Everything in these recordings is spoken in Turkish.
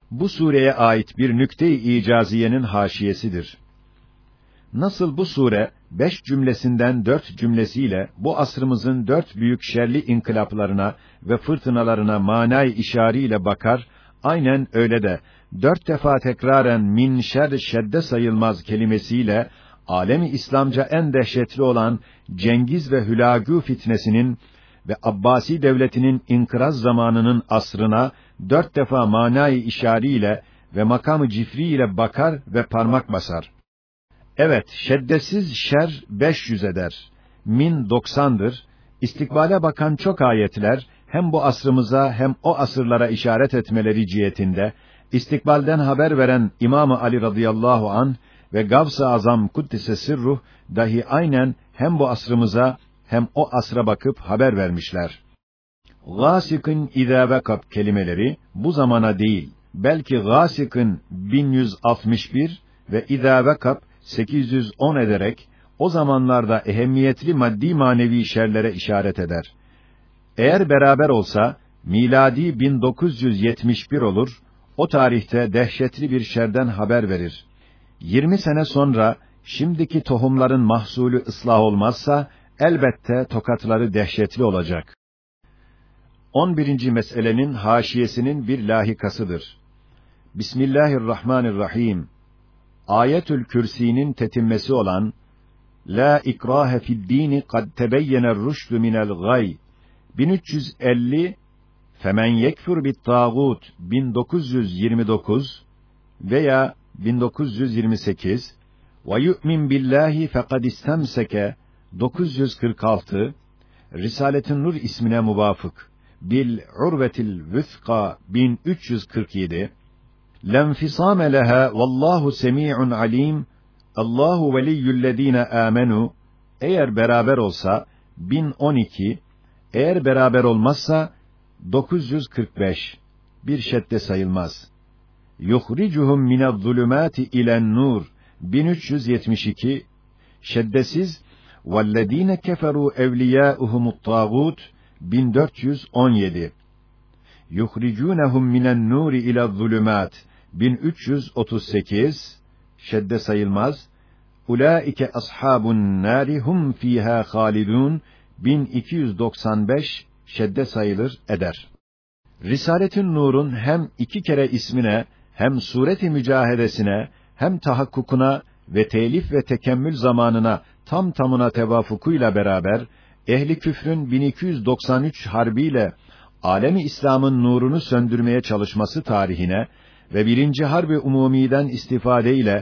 Bu sureye ait bir nükte-i icaziyenin haşiyesidir. Nasıl bu sure 5 cümlesinden 4 cümlesiyle bu asrımızın 4 büyük şerli inkılaplarına ve fırtınalarına manay işariyle bakar, aynen öyle de 4 defa tekraren min şer şedde sayılmaz kelimesiyle alemi İslamca en dehşetli olan Cengiz ve Hülagü fitnesinin ve Abbasi devletinin inkıraz zamanının asrına 4 defa manay işariyle ve makamı cifri ile bakar ve parmak basar. Evet, şeddesiz şer 500 eder. Min 90'dır. İstikbale bakan çok ayetler, hem bu asrımıza hem o asırlara işaret etmeleri cihetinde, istikbalden haber veren İmam-ı Ali radıyallahu anh ve Gavs-ı Azam Kuddise Sirruh, dahi aynen hem bu asrımıza hem o asra bakıp haber vermişler. Gâsikın idâ vekab kelimeleri, bu zamana değil, belki gâsikın 1161 ve idâ vekab 810 ederek, o zamanlarda ehemmiyetli maddi manevi şerlere işaret eder. Eğer beraber olsa, miladi 1971 olur, o tarihte dehşetli bir şerden haber verir. 20 sene sonra, şimdiki tohumların mahsulü ıslah olmazsa, elbette tokatları dehşetli olacak. 11. meselenin haşiyesinin bir lahikasıdır. Bismillahirrahmanirrahim. Ayetül Kürsi'nin tetimmesi olan La ikrahe fi'd-dîn kad tebeyyene'r-rüşdü minel gay 1350 Femen yekfur bit-tâgût 1929 veya 1928 ve yu'min billahi fekad istemseke 946 Risale-i Nur ismine muvafık bil urvetil vüthqa 1347 Lenfisâme leha vallahu semî'un alîm Allahu veliyyüllezîne âmenû eğer beraber olsa 1012 eğer beraber olmazsa 945 bir şedde sayılmaz. Yuhricuhum mine'z-zulümâti ilen-nur 1372 şeddesiz vellezîne keferû evliyâuhumut-tâgût 1417 yuhricûnehum minen-nûri ile-z-zulümât 1338 şedde sayılmaz. Ulaike ashabun nâri hum fîhâ hâlidûn 1295 şedde sayılır eder. Risalet-i Nur'un hem 2 kere ismine, hem suret-i mücahedesine, hem tahakkukuna ve telif ve tekemmül zamanına tam tamına tevafukuyla beraber, ehli küfrün 1293 harbiyle alemi İslam'ın nurunu söndürmeye çalışması tarihine ve 1. Harb-ı Umumi'den istifadeyle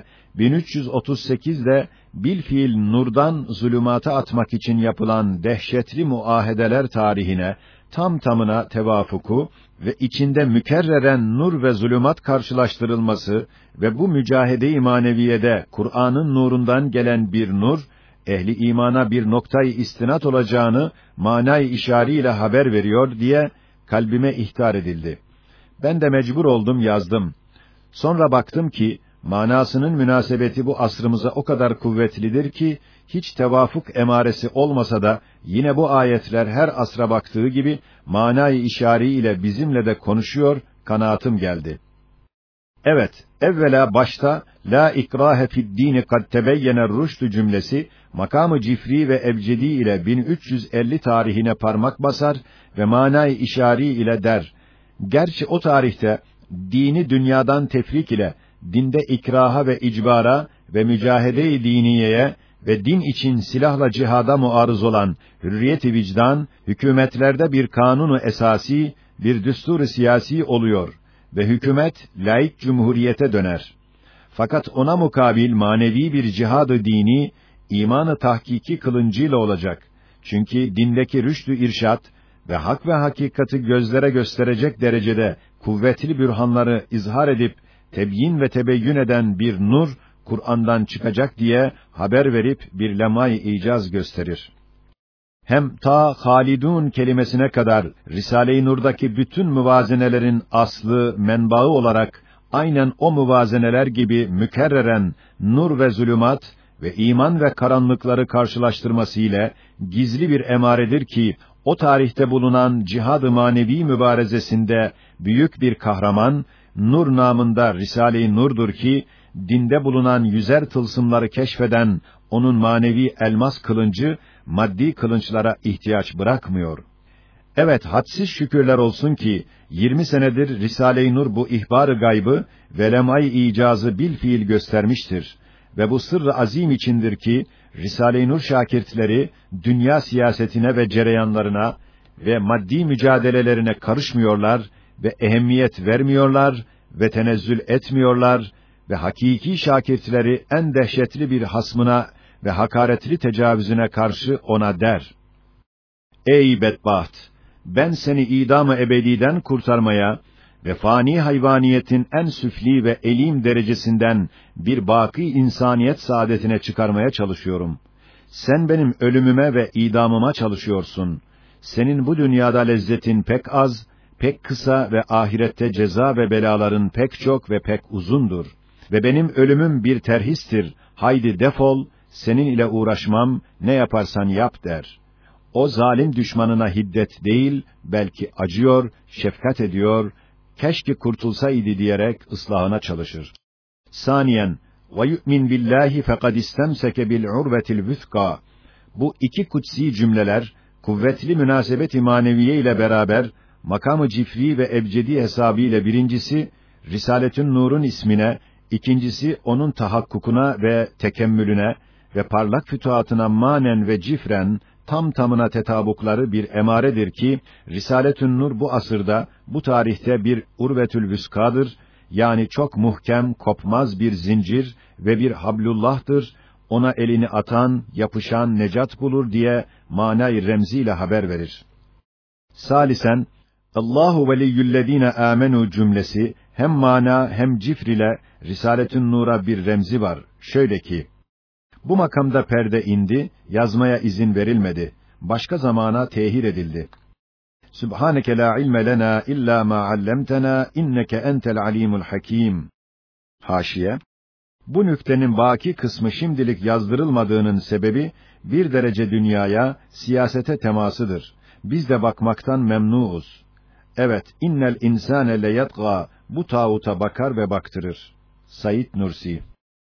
1338'de bilfiil nurdan zulümata atmak için yapılan dehşetli muahedeler tarihine tam tamına tevafuku ve içinde mükerreren nur ve zulümat karşılaştırılması ve bu mücahede-i maneviyede Kur'an'ın nurundan gelen bir nur, ehli imana bir noktayı istinat olacağını manay işariyle haber veriyor diye kalbime ihtar edildi. Ben de mecbur oldum, yazdım. Sonra baktım ki manasının münasebeti bu asrımıza o kadar kuvvetlidir ki hiç tevafuk emaresi olmasa da yine bu ayetler her asra baktığı gibi manayı işari ile bizimle de konuşuyor, kanaatim geldi. Evet, evvela başta la ikrahe fi'd-dîn kad tebeyyene'r-rüşdü cümlesi makamı cifri ve ebcedi ile 1350 tarihine parmak basar ve manayı işari ile der. Gerçi o tarihte dini dünyadan tefrik ile dinde ikraha ve icbara ve mücahede-i diniyeye ve din için silahla cihada muarız olan hürriyet-i vicdan, hükümetlerde bir kanunu esasi, bir düstur-u siyasi oluyor ve hükümet laik cumhuriyete döner. Fakat ona mukabil manevi bir cihad-ı dini, imanı tahkiki kılıncıyla olacak. Çünkü dindeki rüştü irşat ve hak ve hakikati gözlere gösterecek derecede kuvvetli bürhanları izhar edip tebyin ve tebeyyün eden bir nur Kur'an'dan çıkacak diye haber verip bir lemay icaz gösterir. Hem ta halidun kelimesine kadar Risale-i Nur'daki bütün müvazenelerin aslı, menbaı olarak aynen o müvazeneler gibi mükerreren nur ve zulümat ve iman ve karanlıkları karşılaştırması ile gizli bir emaredir ki o tarihte bulunan cihad-ı manevi mübarezesinde büyük bir kahraman Nur namında Risale-i Nur'dur ki, dinde bulunan yüzer tılsımları keşfeden onun manevi elmas kılıncı, maddi kılınçlara ihtiyaç bırakmıyor. Evet, hadsiz şükürler olsun ki, 20 senedir Risale-i Nur bu ihbar-ı gaybı ve lem'ay icazı bilfiil göstermiştir. Ve bu sırrı azim içindir ki, Risale-i Nur şakirtleri, dünya siyasetine ve cereyanlarına ve maddi mücadelelerine karışmıyorlar ve ehemmiyet vermiyorlar ve tenezzül etmiyorlar ve hakiki şakirtleri en dehşetli bir hasmına ve hakaretli tecavüzüne karşı ona der: Ey bedbaht! Ben seni idam-ı ebediden kurtarmaya ve fani hayvaniyetin en süfli ve elim derecesinden bir baki insaniyet saadetine çıkarmaya çalışıyorum. Sen benim ölümüme ve idamıma çalışıyorsun. Senin bu dünyada lezzetin pek az, pek kısa ve ahirette ceza ve belaların pek çok ve pek uzundur. Ve benim ölümüm bir terhistir. Haydi defol, senin ile uğraşmam, ne yaparsan yap der. O zalim düşmanına hiddet değil, belki acıyor, şefkat ediyor, keşke kurtulsaydı diyerek ıslahına çalışır. Saniyen, وَيُؤْمِنْ بِاللّٰهِ فَقَدْ اِسْتَمْسَكَ بِالْعُرْوَةِ الْوُثْقَى. Bu iki kutsi cümleler, kuvvetli münasebet-i maneviye ile beraber, makam-ı cifri ve ebcedi hesabıyla birincisi, Risaletün Nur'un ismine, ikincisi onun tahakkukuna ve tekemmülüne ve parlak fütuhatına manen ve cifren, tam tamına tetabukları bir emaredir ki, Risaletün Nur bu asırda, bu tarihte bir urvetül vüskadır, yani çok muhkem, kopmaz bir zincir ve bir hablullah'tır, ona elini atan, yapışan necat bulur diye manay remziyle haber verir. Salisen, Allahu veliyyüllezine amenu cümlesi, hem mana hem cifr ile Risaletün Nur'a bir remzi var. Şöyle ki, bu makamda perde indi, yazmaya izin verilmedi. Başka zamana tehir edildi. Subhaneke la ilme lena illa ma allamtena inneke entel alimul hakim. Haşiye. Bu nüktenin baki kısmı şimdilik yazdırılmadığının sebebi bir derece dünyaya, siyasete temasıdır. Biz de bakmaktan memnuuz. Evet, innel insane leyatgâ, bu tağuta bakar ve baktırır. Said Nursi.